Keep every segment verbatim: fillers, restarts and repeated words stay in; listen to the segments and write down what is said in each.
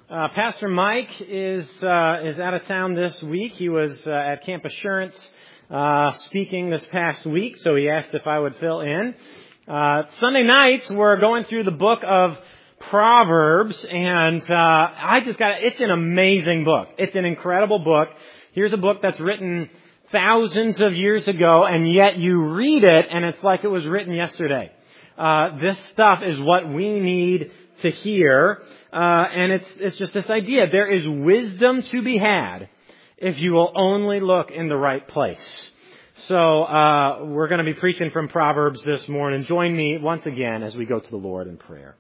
Uh, Pastor Mike is uh, is out of town this week. He was uh, at Camp Assurance uh, speaking this past week, so he asked if I would fill in. Uh, Sunday nights, we're going through the book of Proverbs, and uh, I just got it's an amazing book. It's an incredible book. Here's a book that's written thousands of years ago, and yet you read it, and it's like it was written yesterday. Uh, this stuff is what we need to hear. Uh, and it's, it's just this idea. There is wisdom to be had if you will only look in the right place. So, uh, we're going to be preaching from Proverbs this morning. Join me once again as we go to the Lord in prayer.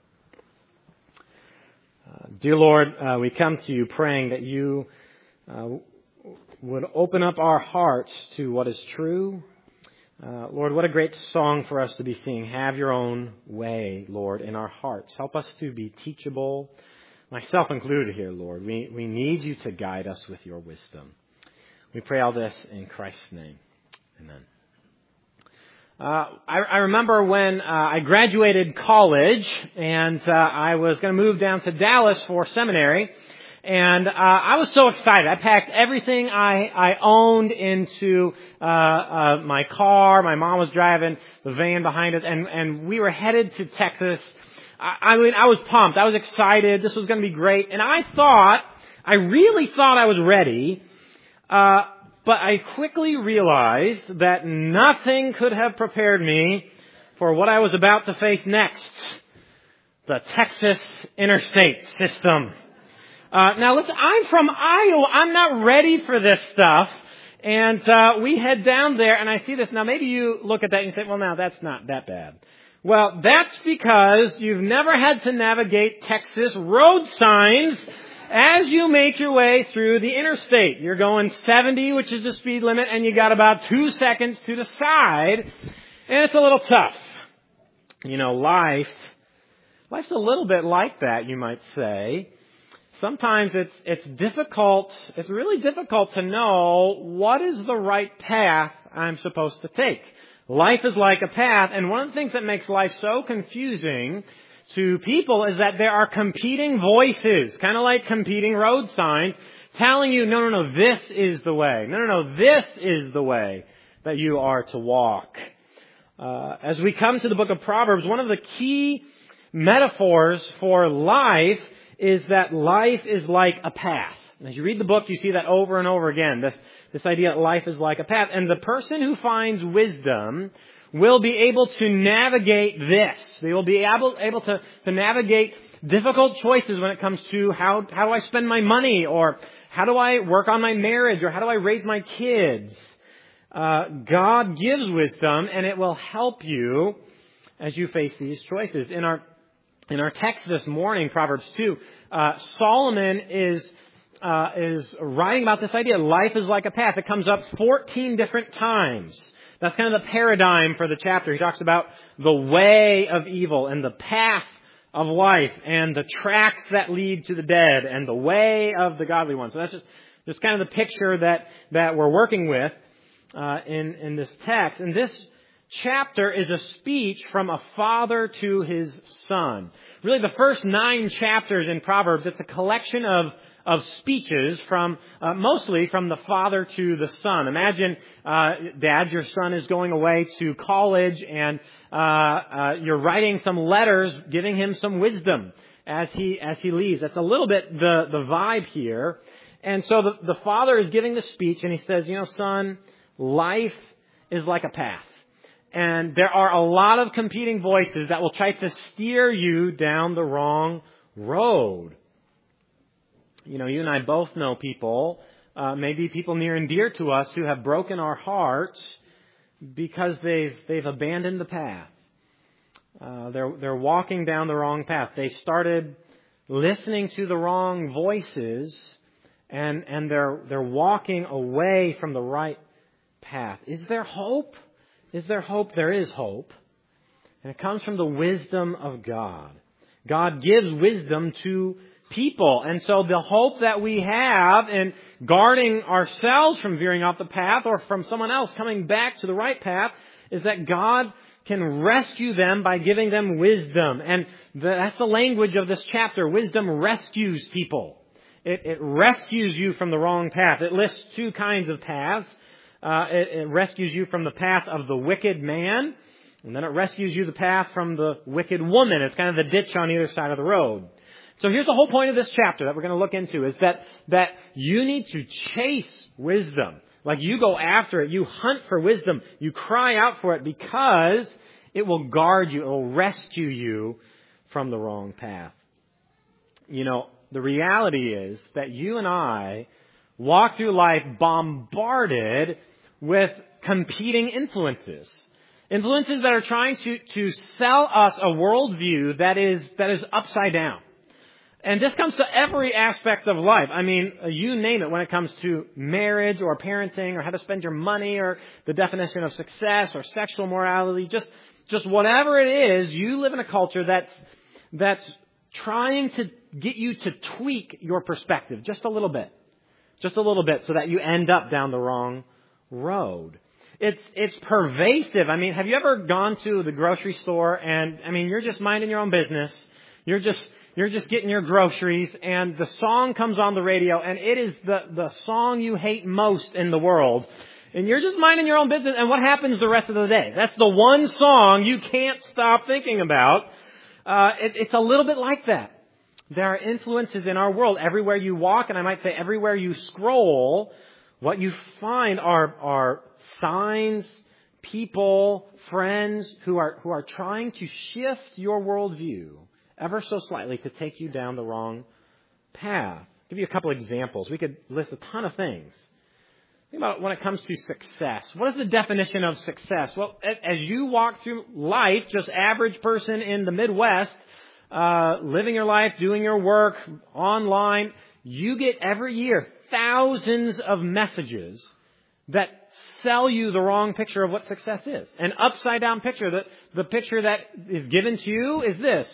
Uh, dear Lord, uh, we come to you praying that you, uh, would open up our hearts to what is true. Uh, Lord, what a great song for us to be singing. Have your own way, Lord, in our hearts. Help us to be teachable, myself included here, Lord. We, we need you to guide us with your wisdom. We pray all this in Christ's name. Amen. Uh, I, I remember when uh, I graduated college and uh, I was going to move down to Dallas for seminary. And uh, I was so excited. I packed everything I, I owned into uh, uh, my car. My mom was driving the van behind us, and, and we were headed to Texas. I, I mean, I was pumped. I was excited. This was going to be great. And I thought, I really thought I was ready, uh, but I quickly realized that nothing could have prepared me for what I was about to face next. The Texas interstate system. Uh, now listen, I'm from Iowa. I'm not ready for this stuff. And, uh, we head down there and I see this. Now maybe you look at that and you say, well, now that's not that bad. Well, that's because you've never had to navigate Texas road signs as you make your way through the interstate. You're going seventy, which is the speed limit, and you got about two seconds to the side. And it's a little tough. You know, life, life's a little bit like that, you might say. Sometimes it's it's difficult, it's really difficult to know what is the right path I'm supposed to take. Life is like a path, and one of the things that makes life so confusing to people is that there are competing voices, kind of like competing road signs, telling you, no, no, no, this is the way. No, no, no, this is the way that you are to walk. Uh, as we come to the book of Proverbs, one of the key metaphors for life is that life is like a path. And as you read the book, you see that over and over again, this, this idea that life is like a path. And the person who finds wisdom will be able to navigate this. They will be able, able to, to navigate difficult choices when it comes to how, how do I spend my money, or how do I work on my marriage, or how do I raise my kids. Uh, God gives wisdom, and it will help you as you face these choices. In our In our text this morning, Proverbs two, uh, Solomon is, uh, is writing about this idea. Life is like a path. It comes up fourteen different times. That's kind of the paradigm for the chapter. He talks about the way of evil and the path of life and the tracks that lead to the dead and the way of the godly one. So that's just, just kind of the picture that, that we're working with, uh, in, in this text. And this chapter is a speech from a father to his son. Really, the first nine chapters in Proverbs, it's a collection of, of speeches from, uh, mostly from the father to the son. Imagine, uh, Dad, your son is going away to college, and, uh, uh, you're writing some letters giving him some wisdom as he, as he leaves. That's a little bit the, the vibe here. And so the, the father is giving the speech, and he says, you know, son, life is like a path. And there are a lot of competing voices that will try to steer you down the wrong road. You know, you and I both know people, uh, maybe people near and dear to us, who have broken our hearts because they've they've abandoned the path. Uh, they're they're walking down the wrong path. They started listening to the wrong voices, and and they're they're walking away from the right path. Is there hope? Is there hope? There is hope. And it comes from the wisdom of God. God gives wisdom to people. And so the hope that we have in guarding ourselves from veering off the path, or from someone else coming back to the right path, is that God can rescue them by giving them wisdom. And the, that's the language of this chapter. Wisdom rescues people. It, it rescues you from the wrong path. It lists two kinds of paths. Uh, it, it rescues you from the path of the wicked man, and then it rescues you the path from the wicked woman. It's kind of the ditch on either side of the road. So here's the whole point of this chapter that we're going to look into, is that, that you need to chase wisdom. Like, you go after it. You hunt for wisdom. You cry out for it, because it will guard you. It will rescue you from the wrong path. You know, the reality is that you and I walk through life bombarded with competing influences. Influences that are trying to, to sell us a worldview that is, that is upside down. And this comes to every aspect of life. I mean, you name it, when it comes to marriage or parenting or how to spend your money or the definition of success or sexual morality, just, just whatever it is, you live in a culture that's, that's trying to get you to tweak your perspective just a little bit. Just a little bit, so that you end up down the wrong road. It's, it's pervasive. I mean, have you ever gone to the grocery store and, I mean, you're just minding your own business. You're just, You're just getting your groceries, and the song comes on the radio, and it is the, the song you hate most in the world. And you're just minding your own business, and what happens the rest of the day? That's the one song you can't stop thinking about. Uh, it, it's a little bit like that. There are influences in our world. Everywhere you walk, and I might say everywhere you scroll, what you find are, are signs, people, friends who are, who are trying to shift your worldview ever so slightly to take you down the wrong path. I'll give you a couple examples. We could list a ton of things. Think about when it comes to success. What is the definition of success? Well, as you walk through life, just average person in the Midwest, uh, living your life, doing your work online, you get every year thousands of messages that sell you the wrong picture of what success is. An upside down picture. The, the picture that is given to you is this.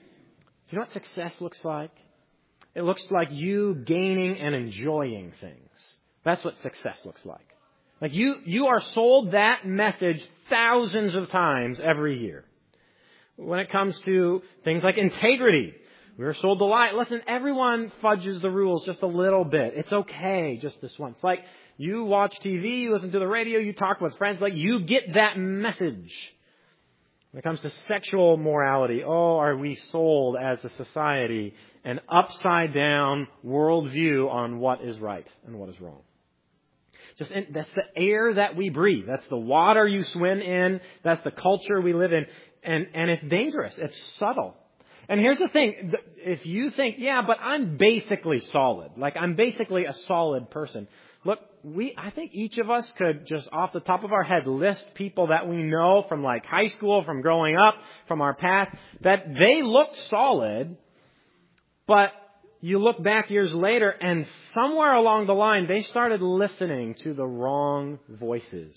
Do you know what success looks like? It looks like you gaining and enjoying things. That's what success looks like. Like you, you are sold that message thousands of times every year. When it comes to things like integrity, we are sold the lie. Listen, everyone fudges the rules just a little bit. It's okay just this once. Like you watch T V, you listen to the radio, you talk with friends, like you get that message. When it comes to sexual morality, oh, are we sold as a society an upside down worldview on what is right and what is wrong? Just in, that's the air that we breathe. That's the water you swim in. That's the culture we live in. And, and it's dangerous. It's subtle. And here's the thing. If you think, yeah, but I'm basically solid. Like I'm basically a solid person. Look, we, I think each of us could just off the top of our head list people that we know from like high school, from growing up, from our past, that they looked solid, but you look back years later and somewhere along the line they started listening to the wrong voices.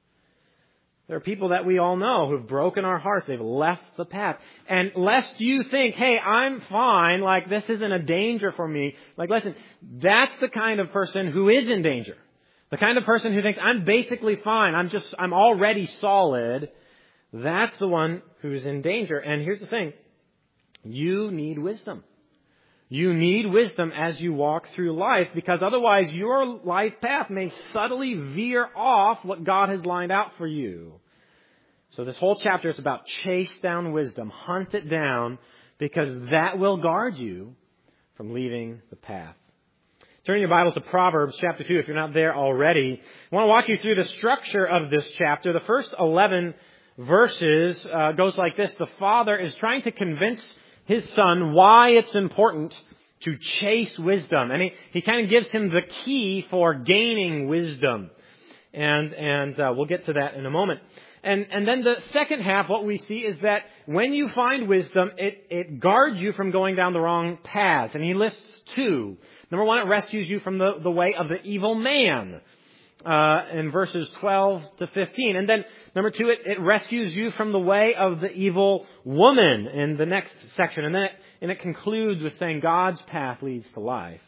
There are people that we all know who've broken our hearts. They've left the path. And lest you think, hey, I'm fine, like this isn't a danger for me. Like, listen, that's the kind of person who is in danger. The kind of person who thinks, I'm basically fine. I'm just, I'm already solid. That's the one who's in danger. And here's the thing. You need wisdom. You need wisdom as you walk through life, because otherwise your life path may subtly veer off what God has lined out for you. So this whole chapter is about chase down wisdom, hunt it down, because that will guard you from leaving the path. Turn your Bibles to Proverbs chapter two if you're not there already. I want to walk you through the structure of this chapter. The first eleven verses uh, goes like this. The father is trying to convince his son why it's important to chase wisdom. And he, he kind of gives him the key for gaining wisdom. And, and uh, we'll get to that in a moment. And, and then the second half, what we see is that when you find wisdom, it, it guards you from going down the wrong path. And he lists two. Number one, it rescues you from the, the way of the evil man. Uh, in verses twelve to fifteen. And then number two, it, it rescues you from the way of the evil woman in the next section. And then it, and it concludes with saying God's path leads to life.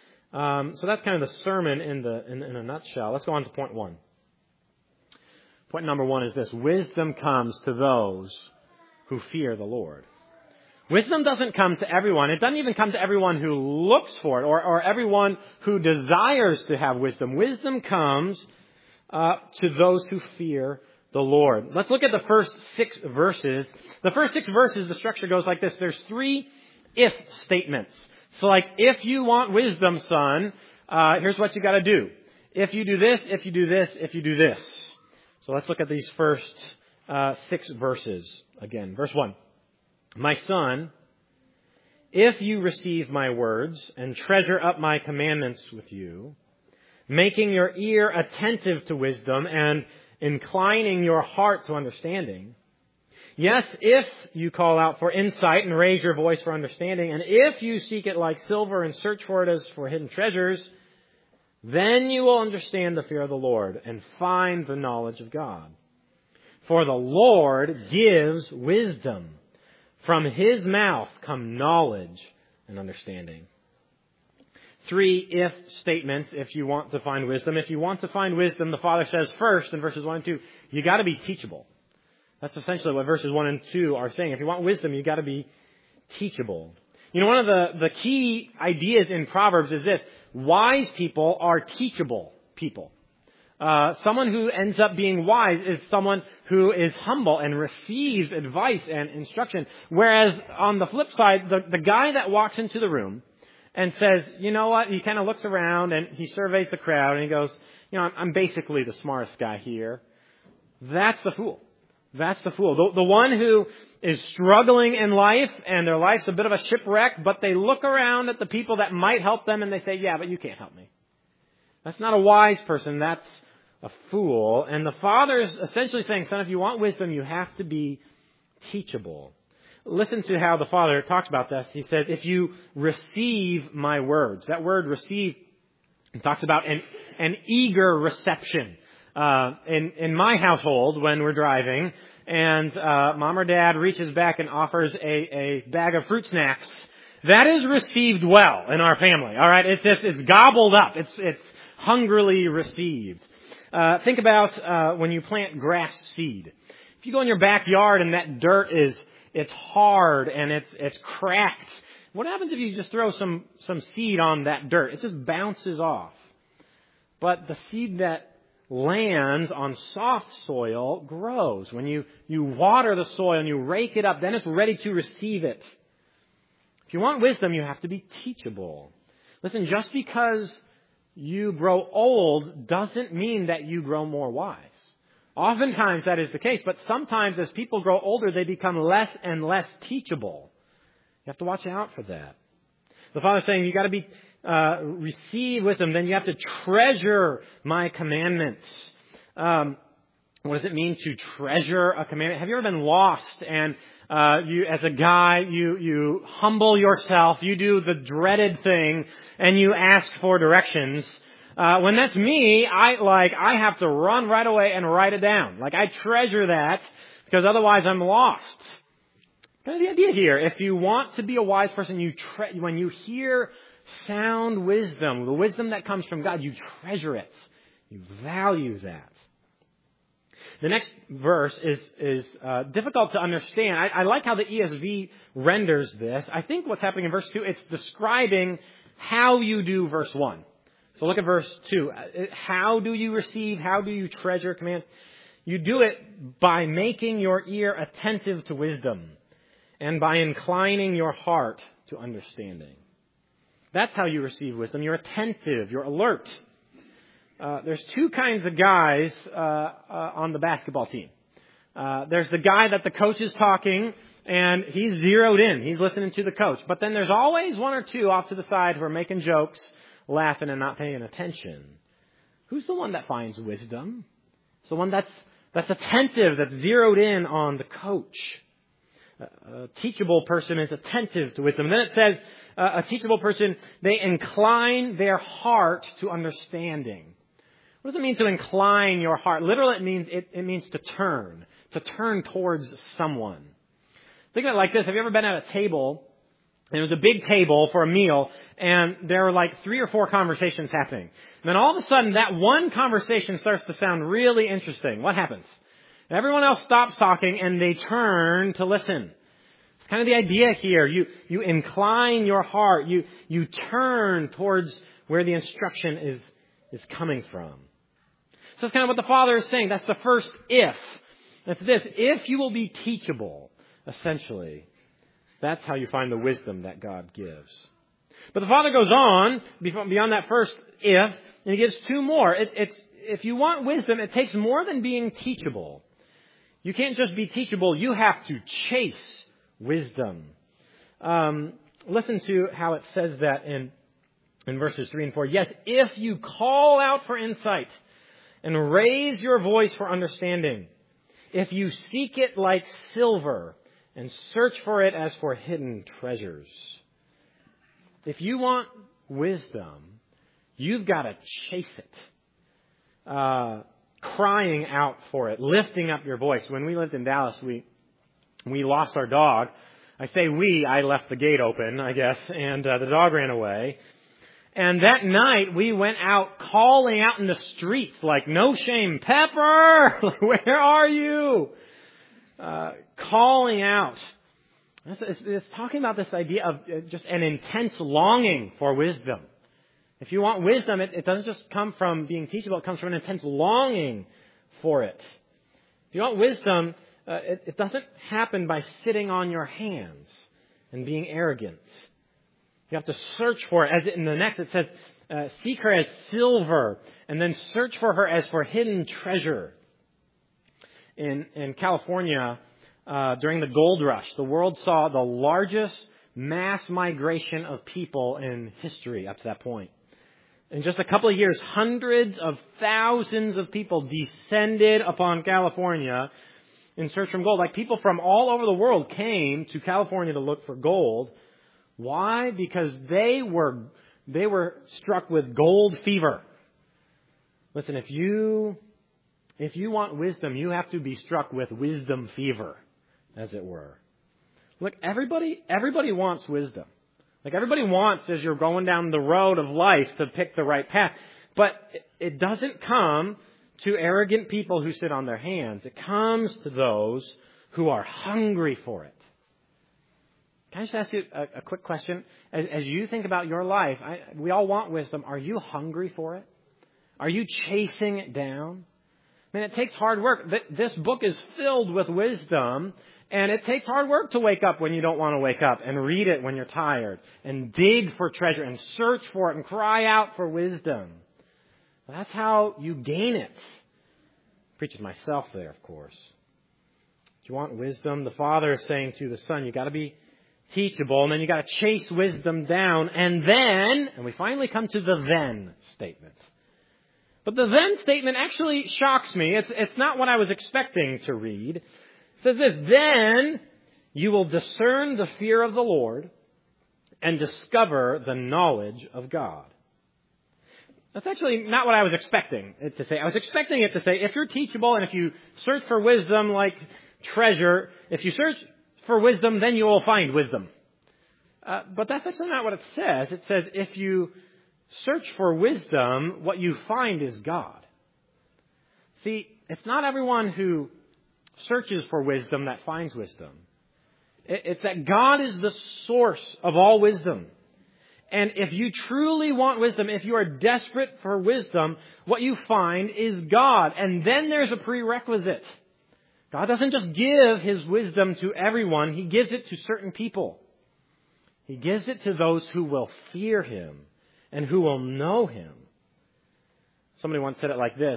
Um, so that's kind of the sermon in the in, in a nutshell. Let's go on to point one. Point number one is this: wisdom comes to those who fear the Lord. Wisdom doesn't come to everyone. It doesn't even come to everyone who looks for it or, or everyone who desires to have wisdom. Wisdom comes uh, to those who fear the Lord. Let's look at the first six verses. The first six verses, the structure goes like this. There's three if statements. So like, if you want wisdom, son, uh, here's what you got to do. If you do this, if you do this, if you do this. So let's look at these first uh, six verses again. Verse one. My son, if you receive my words and treasure up my commandments with you, making your ear attentive to wisdom and inclining your heart to understanding. Yes, if you call out for insight and raise your voice for understanding, and if you seek it like silver and search for it as for hidden treasures, then you will understand the fear of the Lord and find the knowledge of God. For the Lord gives wisdom. From his mouth come knowledge and understanding. Three if statements if you want to find wisdom. If you want to find wisdom, the Father says first in verses one and two, you got to be teachable. That's essentially what verses one and two are saying. If you want wisdom, you got to be teachable. You know, one of the, the key ideas in Proverbs is this: wise people are teachable people. Uh, someone who ends up being wise is someone who is humble and receives advice and instruction. Whereas on the flip side, the, the guy that walks into the room and says, you know what, he kind of looks around and he surveys the crowd and he goes, you know, I'm, I'm basically the smartest guy here. That's the fool. That's the fool. The, the one who is struggling in life and their life's a bit of a shipwreck, but they look around at the people that might help them and they say, yeah, but you can't help me. That's not a wise person. That's a fool. And the Father is essentially saying, son, if you want wisdom, you have to be teachable. Listen to how the Father talks about this. He says, if you receive my words. That word receive talks about an, an eager reception. Uh, in, in my household, when we're driving, and uh, mom or dad reaches back and offers a, a bag of fruit snacks, that is received well in our family. All right, it's just it's gobbled up. It's it's hungrily received. Uh, think about uh, when you plant grass seed. If you go in your backyard and that dirt is it's hard and it's it's cracked, what happens if you just throw some some seed on that dirt? It just bounces off. But the seed that lands on soft soil grows. When you, you water the soil and you rake it up, then it's ready to receive it. If you want wisdom, you have to be teachable. Listen, just because you grow old doesn't mean that you grow more wise. Oftentimes that is the case, but sometimes as people grow older, they become less and less teachable. You have to watch out for that. The Father's saying you got to be uh, receive wisdom, then you have to treasure my commandments. Um, what does it mean to treasure a commandment? Have you ever been lost and uh, you, as a guy, you you humble yourself, you do the dreaded thing, and you ask for directions? Uh, when that's me, I like I have to run right away and write it down. Like I treasure that because otherwise I'm lost. Kind of the idea here. If you want to be a wise person, you tre- when you hear sound wisdom, the wisdom that comes from God, you treasure it. You value that. The next verse is is uh, difficult to understand. I, I like how the E S V renders this. I think what's happening in verse two, it's describing how you do verse one. So look at verse two. How do you receive? How do you treasure commands? You do it by making your ear attentive to wisdom and by inclining your heart to understanding. That's how you receive wisdom. You're attentive. You're alert. Uh, there's two kinds of guys uh, uh, on the basketball team. Uh, there's the guy that the coach is talking, and he's zeroed in. He's listening to the coach. But then there's always one or two off to the side who are making jokes, laughing, and not paying attention. Who's the one that finds wisdom? It's the one that's that's attentive, that's zeroed in on the coach. A teachable person is attentive to wisdom. Then it says uh, a teachable person, they incline their heart to understanding. What does it mean to incline your heart? Literally, it means it, it means to turn, to turn towards someone. Think of it like this. Have you ever been at a table, and it was a big table for a meal, and there were like three or four conversations happening. And then all of a sudden, that one conversation starts to sound really interesting. What happens? Everyone else stops talking and they turn to listen. It's kind of the idea here. You, you incline your heart. You, you turn towards where the instruction is, is coming from. So that's kind of what the Father is saying. That's the first if. That's this. If you will be teachable, essentially, that's how you find the wisdom that God gives. But the Father goes on beyond that first if, and He gives two more. It, it's, if you want wisdom, it takes more than being teachable. You can't just be teachable. You have to chase wisdom. Um, listen to how it says that in, in verses three and four. Yes, if you call out for insight and raise your voice for understanding, if you seek it like silver and search for it as for hidden treasures. If you want wisdom, you've got to chase it. Uh, crying out for it, lifting up your voice. When we lived in Dallas, we we lost our dog. I say we, I left the gate open, I guess, and uh, the dog ran away. And that night, we went out calling out in the streets like, no shame, Pepper, where are you? Uh, calling out. It's, it's, it's talking about this idea of just an intense longing for wisdom. If you want wisdom, it, it doesn't just come from being teachable. It comes from an intense longing for it. If you want wisdom, uh, it, it doesn't happen by sitting on your hands and being arrogant. You have to search for it. As in the next, it says, uh, seek her as silver, and then search for her as for hidden treasure. In, in California, uh, during the gold rush, the world saw the largest mass migration of people in history up to that point. In just a couple of years, hundreds of thousands of people descended upon California in search for gold. Like people from all over the world came to California to look for gold. Why? Because they were they were struck with gold fever. Listen, if you if you want wisdom, you have to be struck with wisdom fever, as it were. Look, everybody everybody wants wisdom. Like everybody wants, as you're going down the road of life, to pick the right path. But it doesn't come to arrogant people who sit on their hands. It comes to those who are hungry for it. Can I just ask you a, a quick question? As, as you think about your life, I, we all want wisdom. Are you hungry for it? Are you chasing it down? I mean, it takes hard work. This book is filled with wisdom. And it takes hard work to wake up when you don't want to wake up, and read it when you're tired, and dig for treasure, and search for it, and cry out for wisdom. That's how you gain it. I'm preaching myself there, of course. Do you want wisdom? The Father is saying to the Son, you've got to be teachable, and then you've got to chase wisdom down, and then, and we finally come to the then statement. But the then statement actually shocks me. It's, it's not what I was expecting to read. It says this, then you will discern the fear of the Lord and discover the knowledge of God. That's actually not what I was expecting it to say. I was expecting it to say, if you're teachable and if you search for wisdom like treasure, if you search for wisdom, then you will find wisdom. Uh, but that's actually not what it says. It says, if you search for wisdom, what you find is God. See, it's not everyone who searches for wisdom that finds wisdom. It's that God is the source of all wisdom. And if you truly want wisdom, if you are desperate for wisdom, what you find is God. And then there's a prerequisite. God doesn't just give His wisdom to everyone. He gives it to certain people. He gives it to those who will fear Him and who will know Him. Somebody once said it like this.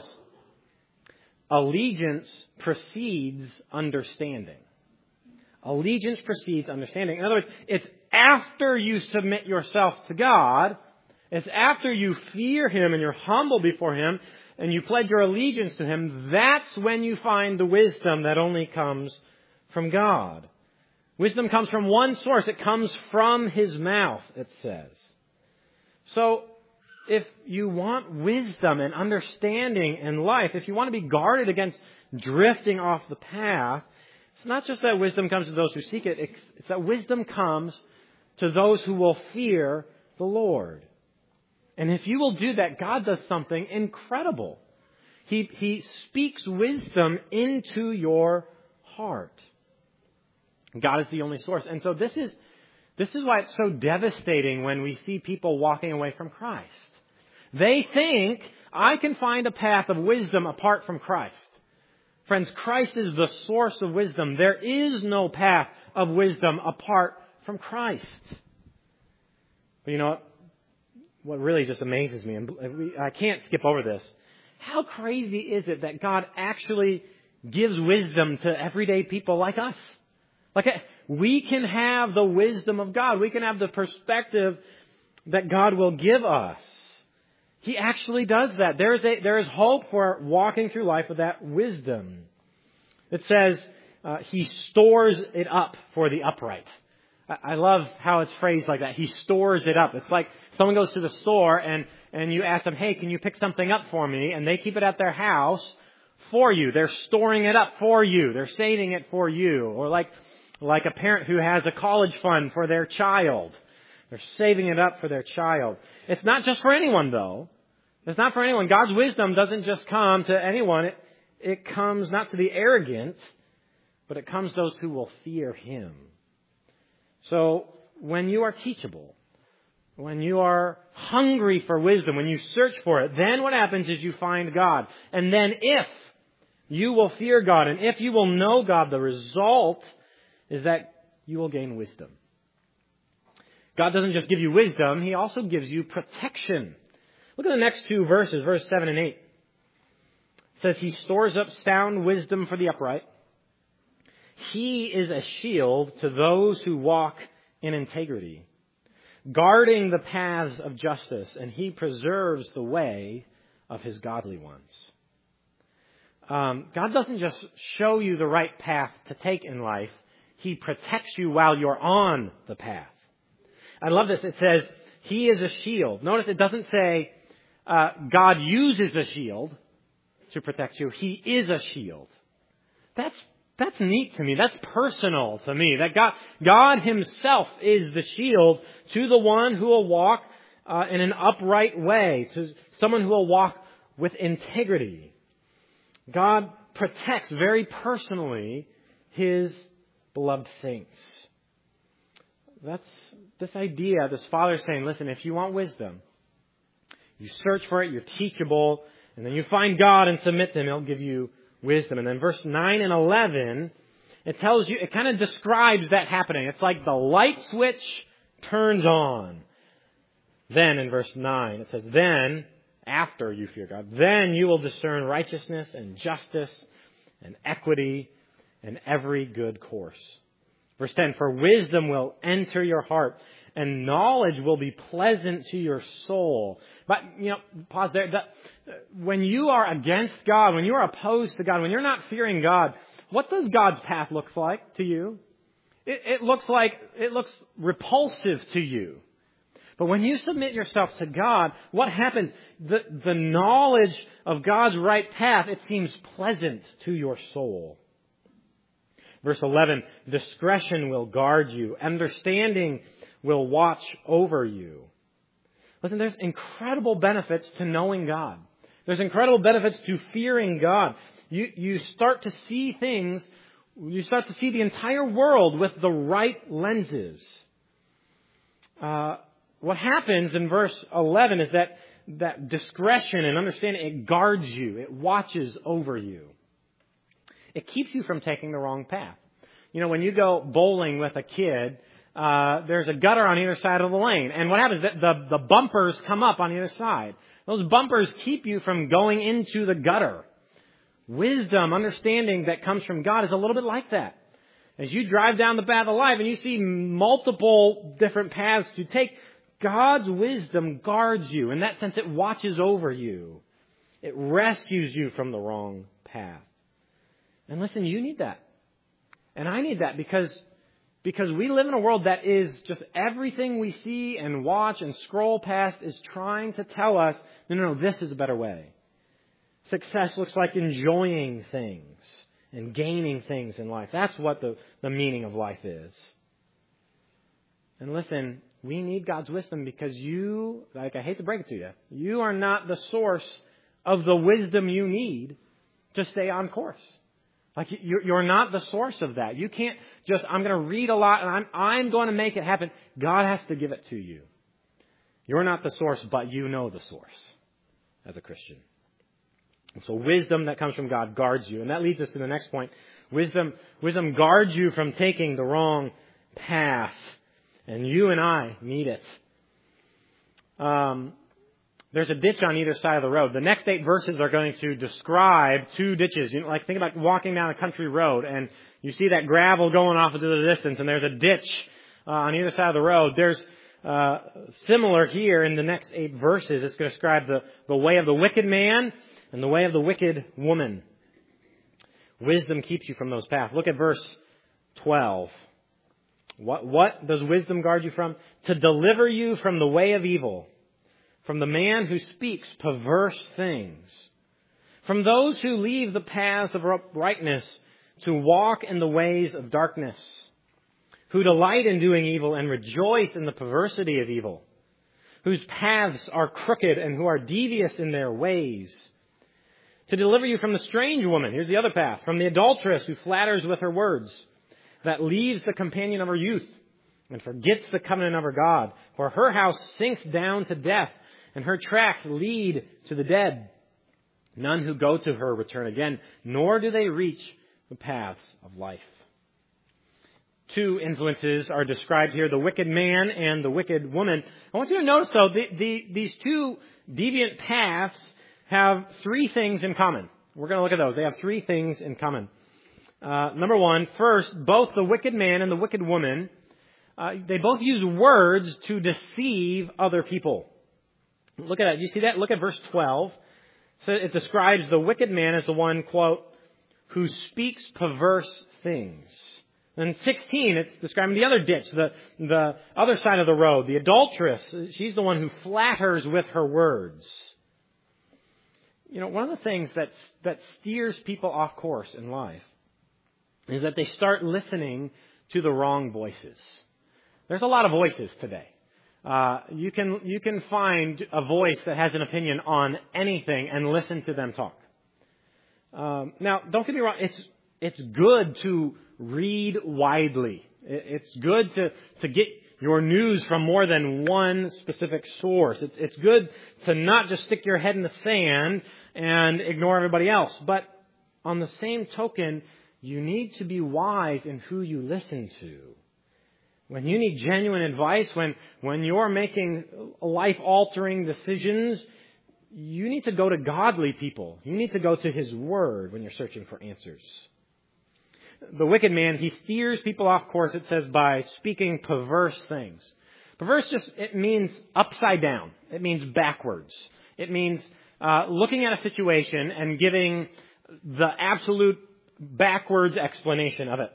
Allegiance precedes understanding. Allegiance precedes understanding. In other words, it's after you submit yourself to God, it's after you fear Him and you're humble before Him and you pledge your allegiance to Him, that's when you find the wisdom that only comes from God. Wisdom comes from one source. It comes from His mouth, it says. So, if you want wisdom and understanding in life, if you want to be guarded against drifting off the path, it's not just that wisdom comes to those who seek it. It's that wisdom comes to those who will fear the Lord. And if you will do that, God does something incredible. He, he speaks wisdom into your heart. God is the only source. And so this is, this is why it's so devastating when we see people walking away from Christ. They think, I can find a path of wisdom apart from Christ. Friends, Christ is the source of wisdom. There is no path of wisdom apart from Christ. But you know what? What really just amazes me, and I can't skip over this. How crazy is it that God actually gives wisdom to everyday people like us? Like, we can have the wisdom of God. We can have the perspective that God will give us. He actually does that. There is a, there is hope for walking through life with that wisdom. It says, uh, He stores it up for the upright. I love how it's phrased like that. He stores it up. It's like someone goes to the store and, and you ask them, hey, can you pick something up for me? And they keep it at their house for you. They're storing it up for you. They're saving it for you. Or like, like a parent who has a college fund for their child. They're saving it up for their child. It's not just for anyone, though. It's not for anyone. God's wisdom doesn't just come to anyone. It, it comes not to the arrogant, but it comes to those who will fear Him. So when you are teachable, when you are hungry for wisdom, when you search for it, then what happens is you find God. And then if you will fear God and if you will know God, the result is that you will gain wisdom. God doesn't just give you wisdom, He also gives you protection. Look at the next two verses, verse seven and eight. It says, He stores up sound wisdom for the upright. He is a shield to those who walk in integrity, guarding the paths of justice, and He preserves the way of His godly ones. Um, God doesn't just show you the right path to take in life. He protects you while you're on the path. I love this. It says, He is a shield. Notice it doesn't say uh, God uses a shield to protect you. He is a shield. That's That's neat to me. That's personal to me. That God, God Himself is the shield to the one who will walk uh, in an upright way, to someone who will walk with integrity. God protects very personally His beloved saints. That's this idea, this Father saying, listen, if you want wisdom, you search for it, you're teachable, and then you find God and submit to Him, He'll give you wisdom. And then verse nine and eleven, it tells you, it kind of describes that happening. It's like the light switch turns on. Then in verse nine, it says, then, after you fear God, then you will discern righteousness and justice and equity and every good course. Verse ten, for wisdom will enter your heart and knowledge will be pleasant to your soul. But, you know, pause there. The, when you are against God, when you are opposed to God, when you're not fearing God, what does God's path look like to you? It, it looks like, it looks repulsive to you. But when you submit yourself to God, what happens? The, the knowledge of God's right path, it seems pleasant to your soul. Verse eleven, discretion will guard you. Understanding will watch over you. Listen, there's incredible benefits to knowing God. There's incredible benefits to fearing God. You, you start to see things, you start to see the entire world with the right lenses. Uh, what happens in verse eleven is that, that discretion and understanding, it guards you. It watches over you. It keeps you from taking the wrong path. You know, when you go bowling with a kid, uh, there's a gutter on either side of the lane. And what happens? The, the, the bumpers come up on either side. Those bumpers keep you from going into the gutter. Wisdom, understanding that comes from God is a little bit like that. As you drive down the path of life and you see multiple different paths to take, God's wisdom guards you. In that sense, it watches over you. It rescues you from the wrong path. And listen, you need that. And I need that because, because we live in a world that is just everything we see and watch and scroll past is trying to tell us, no, no, no, this is a better way. Success looks like enjoying things and gaining things in life. That's what the, the meaning of life is. And listen, we need God's wisdom because you, like I hate to break it to you, you are not the source of the wisdom you need to stay on course. Like, you're not the source of that. You can't just, I'm going to read a lot and I'm, I'm going to make it happen. God has to give it to you. You're not the source, but you know the source as a Christian. And so wisdom that comes from God guards you. And that leads us to the next point. Wisdom, wisdom guards you from taking the wrong path. And you and I need it. Um, There's a ditch on either side of the road. The next eight verses are going to describe two ditches. You know, like, think about walking down a country road and you see that gravel going off into the distance and there's a ditch uh, on either side of the road. There's uh, similar here in the next eight verses. It's going to describe the, the way of the wicked man and the way of the wicked woman. Wisdom keeps you from those paths. Look at verse twelve. What, what does wisdom guard you from? To deliver you from the way of evil, from the man who speaks perverse things, from those who leave the paths of uprightness to walk in the ways of darkness, who delight in doing evil and rejoice in the perversity of evil, whose paths are crooked and who are devious in their ways. To deliver you from the strange woman, here's the other path, from the adulteress who flatters with her words, that leaves the companion of her youth and forgets the covenant of her God. For her house sinks down to death, and her tracks lead to the dead. None who go to her return again, nor do they reach the paths of life. Two influences are described here, the wicked man and the wicked woman. I want you to notice, though, the, the, these two deviant paths have three things in common. We're going to look at those. They have three things in common. Uh, number one, first, both the wicked man and the wicked woman, uh, they both use words to deceive other people. Look at that. You see that? Look at verse twelve. So it describes the wicked man as the one, quote, who speaks perverse things. And sixteen, it's describing the other ditch, the, the other side of the road, the adulteress. She's the one who flatters with her words. You know, one of the things that's, that steers people off course in life is that they start listening to the wrong voices. There's a lot of voices today. Uh, you can you can find a voice that has an opinion on anything and listen to them talk. Um, now, don't get me wrong. It's it's good to read widely. It's good to to get your news from more than one specific source. It's it's good to not just stick your head in the sand and ignore everybody else. But on the same token, you need to be wise in who you listen to. When you need genuine advice, when, when you're making life-altering decisions, you need to go to godly people. You need to go to His Word when you're searching for answers. The wicked man, he steers people off course, it says, by speaking perverse things. Perverse just, it means upside down. It means backwards. It means uh, looking at a situation and giving the absolute backwards explanation of it.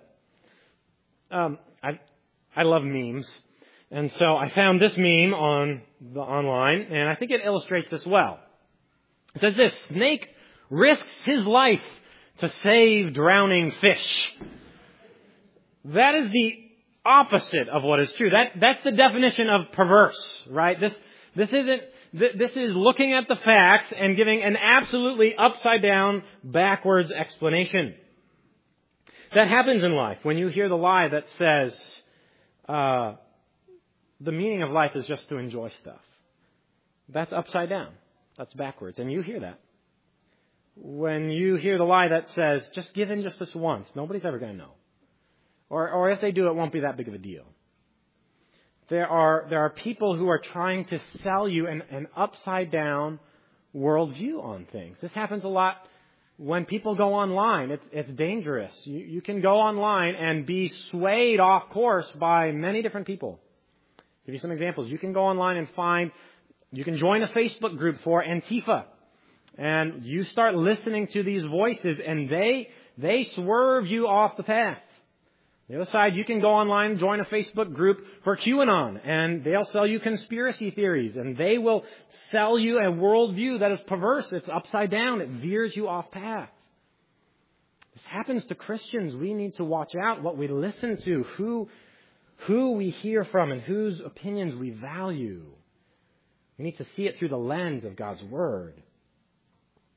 Um, I I love memes. And so I found this meme on the online, and I think it illustrates this well. It says this: snake risks his life to save drowning fish. That is the opposite of what is true. That that's the definition of perverse, right? This this isn't this is looking at the facts and giving an absolutely upside down, backwards explanation. That happens in life when you hear the lie that says, Uh, the meaning of life is just to enjoy stuff. That's upside down. That's backwards. And you hear that. When you hear the lie that says, just give in just this once, nobody's ever going to know. Or, or if they do, it won't be that big of a deal. There are, there are people who are trying to sell you an, an upside down worldview on things. This happens a lot when people go online. It's, it's dangerous. You, you can go online and be swayed off course by many different people. I'll give you some examples. You can go online and find, you can join a Facebook group for Antifa. And you start listening to these voices and they, they swerve you off the path. The other side, you can go online and join a Facebook group for QAnon, and they'll sell you conspiracy theories, and they will sell you a worldview that is perverse. It's upside down. It veers you off path. This happens to Christians. We need to watch out what we listen to, who, who we hear from, and whose opinions we value. We need to see it through the lens of God's Word.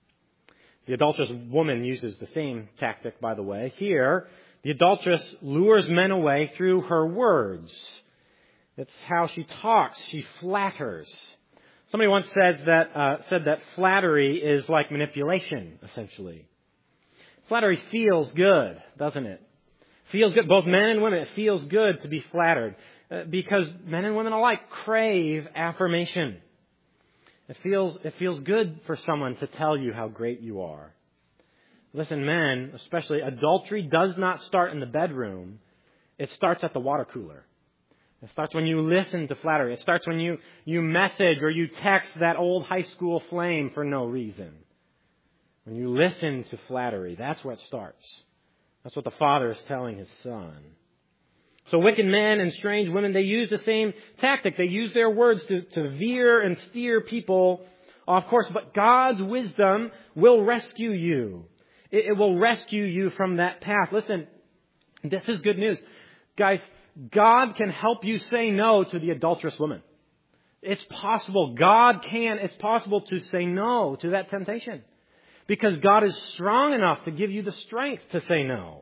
The adulterous woman uses the same tactic, by the way. Here, the adulteress lures men away through her words. It's how she talks. She flatters. Somebody once said that uh, said that flattery is like manipulation, essentially. Flattery feels good, doesn't it? Feels good. Both men and women, it feels good to be flattered uh, because men and women alike crave affirmation. It feels it feels good for someone to tell you how great you are. Listen, men, especially, adultery does not start in the bedroom. It starts at the water cooler. It starts when you listen to flattery. It starts when you, you message or you text that old high school flame for no reason. When you listen to flattery, that's where it starts. That's what the Father is telling His Son. So wicked men and strange women, they use the same tactic. They use their words to, to veer and steer people off course. But God's wisdom will rescue you. It, it will rescue you from that path. Listen, this is good news. Guys, God can help you say no to the adulterous woman. It's possible. God can. It's possible to say no to that temptation. Because God is strong enough to give you the strength to say no.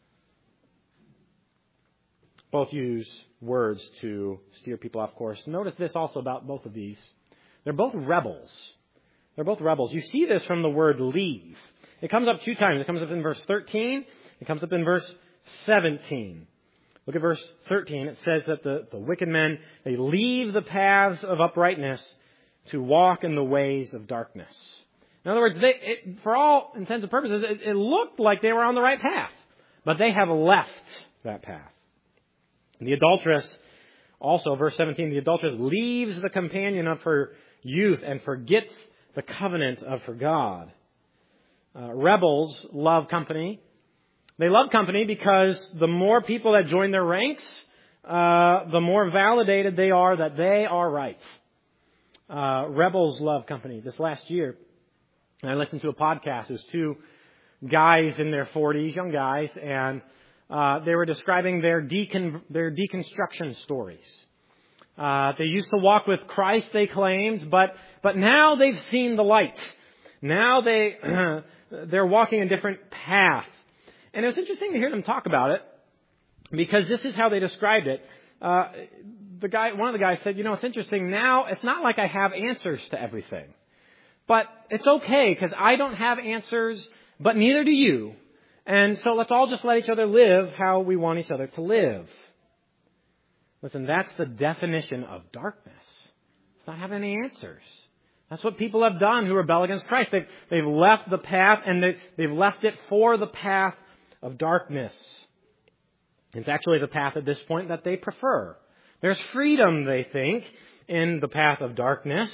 Both use words to steer people off course. Notice this also about both of these. They're both rebels. They're both rebels. You see this from the word leave. It comes up two times. It comes up in verse thirteen. It comes up in verse seventeen. Look at verse thirteen. It says that the, the wicked men, they leave the paths of uprightness to walk in the ways of darkness. In other words, they, it, for all intents and purposes, it, it looked like they were on the right path. But they have left that path. The adulteress, also, verse seventeen, the adulteress leaves the companion of her youth and forgets the covenant of her God. Uh, rebels love company. They love company because the more people that join their ranks, uh, the more validated they are that they are right. Uh, rebels love company. This last year, I listened to a podcast. It was two guys in their forties, young guys, and Uh, they were describing their decon- their deconstruction stories. Uh, they used to walk with Christ, they claimed, but but now they've seen the light. Now they they're walking a different path. And it was interesting to hear them talk about it because this is how they described it. Uh, the guy, one of the guys said, "You know, it's interesting. Now it's not like I have answers to everything, but it's okay because I don't have answers, but neither do you. And so let's all just let each other live how we want each other to live." Listen, that's the definition of darkness. It's not having any answers. That's what people have done who rebel against Christ. They've, they've left the path and they, they've left it for the path of darkness. It's actually the path at this point that they prefer. There's freedom, they think, in the path of darkness.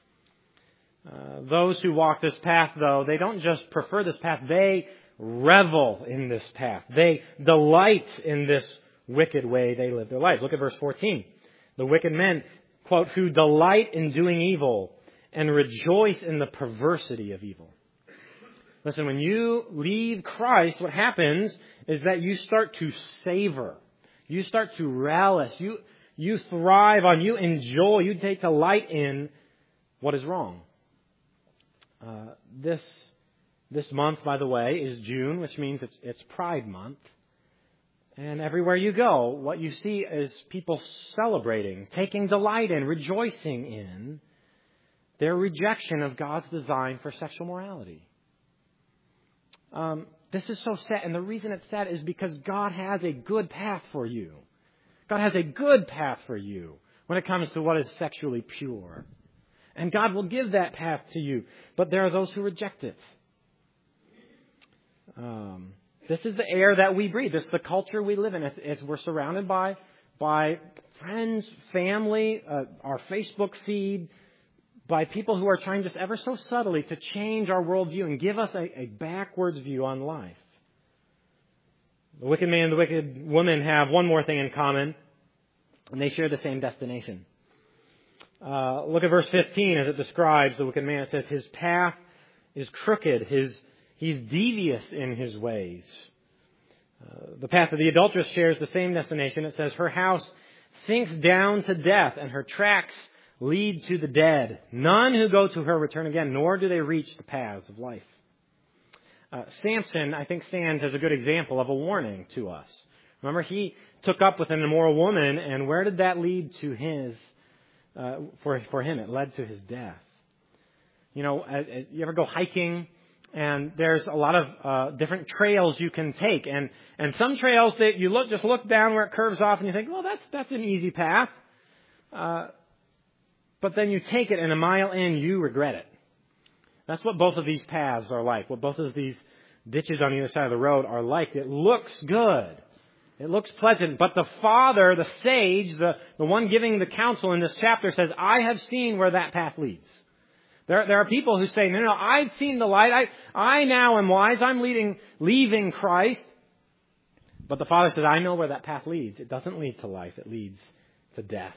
Uh, those who walk this path, though, they don't just prefer this path. They revel in this path. They delight in this wicked way they live their lives. Look at verse fourteen. The wicked men, quote, who delight in doing evil and rejoice in the perversity of evil. Listen, when you leave Christ, what happens is that you start to savor. You start to relish. You, you thrive on, you enjoy, you take delight in what is wrong. Uh, this This month, by the way, is June, which means it's, it's Pride Month. And everywhere you go, what you see is people celebrating, taking delight in, rejoicing in their rejection of God's design for sexual morality. Um, this is so sad. And the reason it's sad is because God has a good path for you. God has a good path for you when it comes to what is sexually pure. And God will give that path to you. But there are those who reject it. Um, this is the air that we breathe. This is the culture we live in. It's, it's, we're surrounded by by friends, family, uh, our Facebook feed, by people who are trying just ever so subtly to change our worldview and give us a, a backwards view on life. The wicked man and the wicked woman have one more thing in common, and they share the same destination. Uh, look at verse fifteen as it describes the wicked man. It says, his path is crooked, his He's devious in his ways. Uh, the path of the adulteress shares the same destination. It says, her house sinks down to death, and her tracks lead to the dead. None who go to her return again, nor do they reach the paths of life. Uh, Samson, I think, stands as a good example of a warning to us. Remember, he took up with an immoral woman, and where did that lead to his, uh, for, for him? It led to his death. You know, uh, you ever go hiking, and there's a lot of uh, different trails you can take, and, and some trails that you look, just look down where it curves off, and you think, well, that's, that's an easy path. Uh, but then you take it, and a mile in, you regret it. That's what both of these paths are like. What both of these ditches on either side of the road are like. It looks good. It looks pleasant. But the Father, the sage, the, the one giving the counsel in this chapter says, I have seen where that path leads. There, there are people who say, no, no, I've seen the light. I, I now am wise. I'm leading, leaving Christ. But the Father says, I know where that path leads. It doesn't lead to life. It leads to death.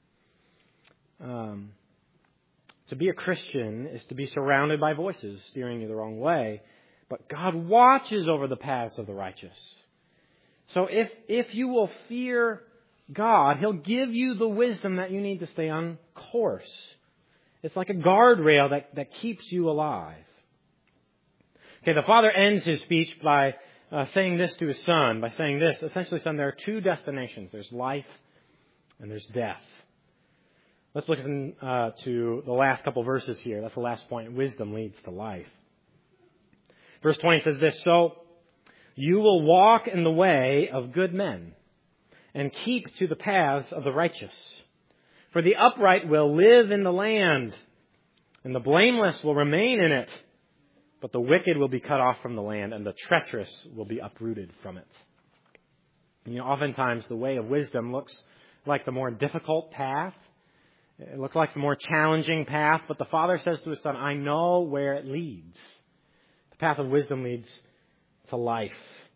Um... To be a Christian is to be surrounded by voices steering you the wrong way. But God watches over the paths of the righteous. So if, if you will fear God, He'll give you the wisdom that you need to stay on course. It's like a guardrail that, that keeps you alive. Okay, the Father ends His speech by uh, saying this to His Son, by saying this. Essentially, Son, there are two destinations. There's life and there's death. Let's look in, uh, to the last couple verses here. That's the last point. Wisdom leads to life. Verse twenty says this, So you will walk in the way of good men and keep to the paths of the righteous. For the upright will live in the land, and the blameless will remain in it. But the wicked will be cut off from the land, and the treacherous will be uprooted from it. And, you know, oftentimes the way of wisdom looks like the more difficult path. It looks like the more challenging path, but the Father says to His Son, I know where it leads. The path of wisdom leads to life.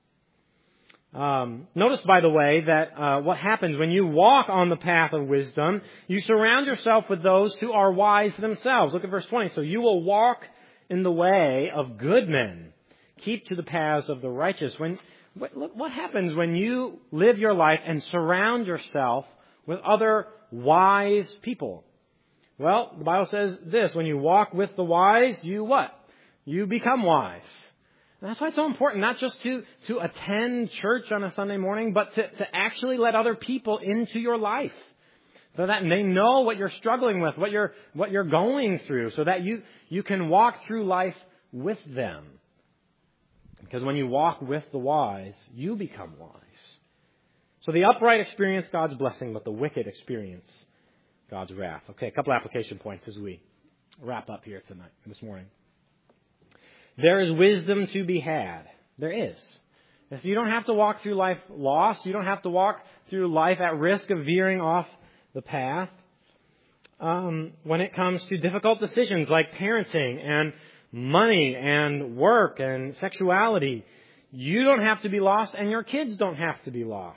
Um, notice, by the way, that uh, what happens when you walk on the path of wisdom, you surround yourself with those who are wise themselves. Look at verse twenty. So you will walk in the way of good men. Keep to the paths of the righteous. When what, look, what happens when you live your life and surround yourself with other wise people? Well, the Bible says this, when you walk with the wise, you what? You become wise. And that's why it's so important, not just to, to attend church on a Sunday morning, but to, to actually let other people into your life. So that they know what you're struggling with, what you're, what you're going through, so that you, you can walk through life with them. Because when you walk with the wise, you become wise. So the upright experience God's blessing, but the wicked experience God's wrath. Okay, a couple application points as we wrap up here tonight, this morning. There is wisdom to be had. There is. So you don't have to walk through life lost. You don't have to walk through life at risk of veering off the path. Um, when it comes to difficult decisions like parenting and money and work and sexuality, you don't have to be lost, and your kids don't have to be lost.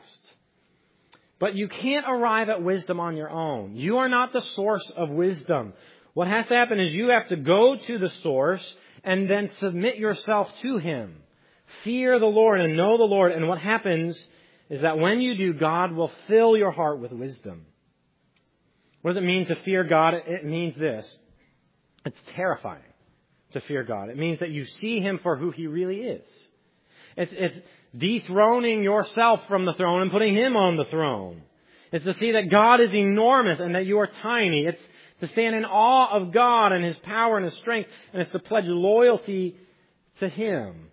But you can't arrive at wisdom on your own. You are not the source of wisdom. What has to happen is you have to go to the source and then submit yourself to Him. Fear the Lord and know the Lord. And what happens is that when you do, God will fill your heart with wisdom. What does it mean to fear God? It means this. It's terrifying to fear God. It means that you see Him for who He really is. It's, it's dethroning yourself from the throne and putting Him on the throne. It's to see that God is enormous and that you are tiny. It's to stand in awe of God and His power and His strength. And it's to pledge loyalty to Him.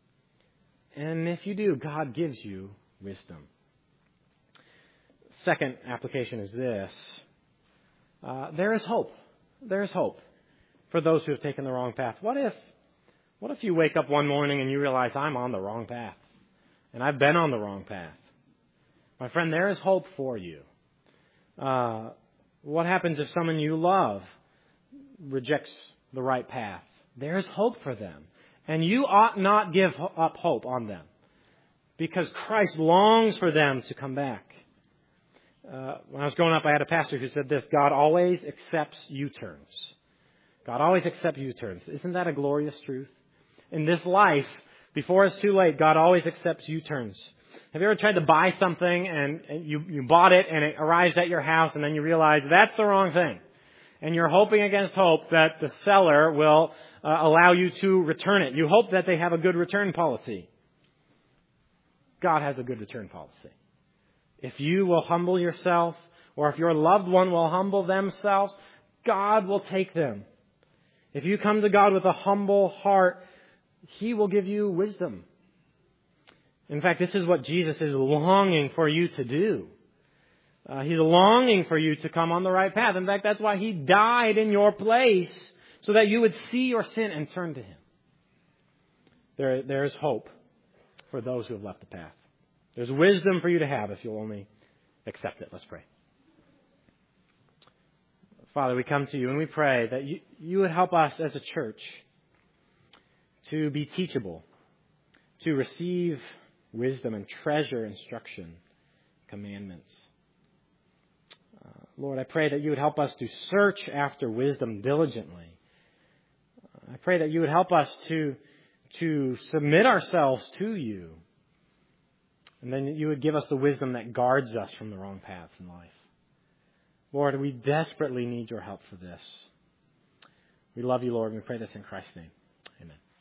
And if you do, God gives you wisdom. Second application is this. Uh, there is hope. There is hope for those who have taken the wrong path. What if, what if you wake up one morning and you realize I'm on the wrong path? And I've been on the wrong path. My friend, there is hope for you. Uh, what happens if someone you love rejects the right path? There is hope for them. And you ought not give up hope on them, because Christ longs for them to come back. Uh, when I was growing up, I had a pastor who said this: God always accepts U-turns. God always accepts U-turns. Isn't that a glorious truth? In this life, before it's too late, God always accepts U-turns. Have you ever tried to buy something and, and you, you bought it and it arrives at your house and then you realize that's the wrong thing? And you're hoping against hope that the seller will uh, allow you to return it. You hope that they have a good return policy. God has a good return policy. If you will humble yourself, or if your loved one will humble themselves, God will take them. If you come to God with a humble heart, He will give you wisdom. In fact, this is what Jesus is longing for you to do. Uh, he's longing for you to come on the right path. In fact, that's why He died in your place, so that you would see your sin and turn to Him. There, there is hope for those who have left the path. There's wisdom for you to have if you'll only accept it. Let's pray. Father, we come to You and we pray that you, you would help us as a church to be teachable, to receive wisdom and treasure instruction, commandments. Uh, Lord, I pray that You would help us to search after wisdom diligently. I pray that You would help us to, to submit ourselves to You. And then You would give us the wisdom that guards us from the wrong paths in life. Lord, we desperately need Your help for this. We love You, Lord, and we pray this in Christ's name. Amen.